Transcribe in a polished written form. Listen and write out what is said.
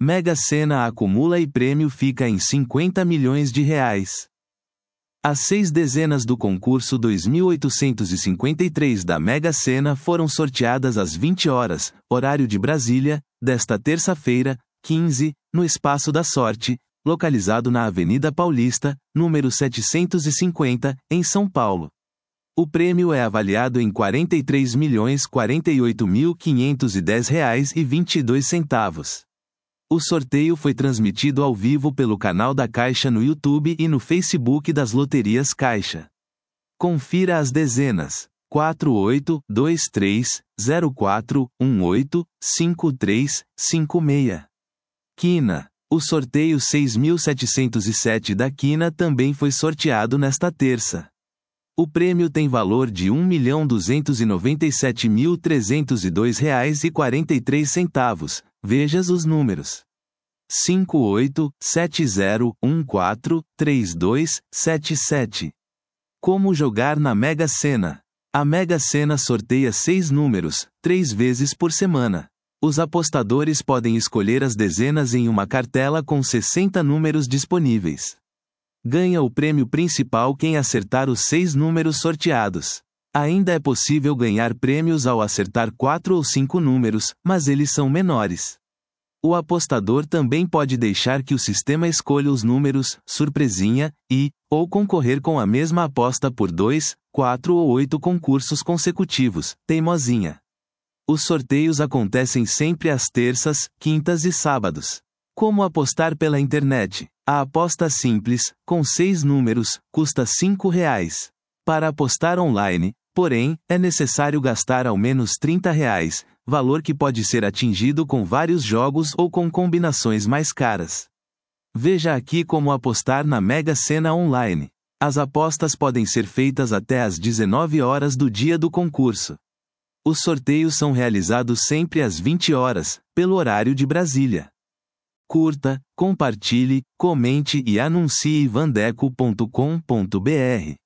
Mega Sena acumula e prêmio fica em 50 milhões de reais. As 6 dezenas do concurso 2853 da Mega Sena foram sorteadas às 20 horas, horário de Brasília, desta terça-feira, 15, no Espaço da Sorte, localizado na Avenida Paulista, número 750, em São Paulo. O prêmio é avaliado em R$ 43.048.510,22. O sorteio foi transmitido ao vivo pelo canal da Caixa no YouTube e no Facebook das Loterias Caixa. Confira as dezenas: 48, 23, 04, 18, 53, 56. Quina. O sorteio 6.707 da Quina também foi sorteado nesta terça. O prêmio tem valor de R$ 1.297.302,43. Veja os números: 5870143277. Como jogar na Mega Sena? A Mega Sena sorteia 6 números, 3 vezes por semana. Os apostadores podem escolher as dezenas em uma cartela com 60 números disponíveis. Ganha o prêmio principal quem acertar os 6 números sorteados. Ainda é possível ganhar prêmios ao acertar 4 ou 5 números, mas eles são menores. O apostador também pode deixar que o sistema escolha os números, surpresinha, ou concorrer com a mesma aposta por 2, 4 ou 8 concursos consecutivos, teimosinha. Os sorteios acontecem sempre às terças, quintas e sábados. Como apostar pela internet? A aposta simples, com 6 números, custa R$ 5. Para apostar online, porém, é necessário gastar ao menos R$ 30, valor que pode ser atingido com vários jogos ou com combinações mais caras. Veja aqui como apostar na Mega Sena online. As apostas podem ser feitas até às 19 horas do dia do concurso. Os sorteios são realizados sempre às 20 horas, pelo horário de Brasília. Curta, compartilhe, comente e anuncie vandeco.com.br.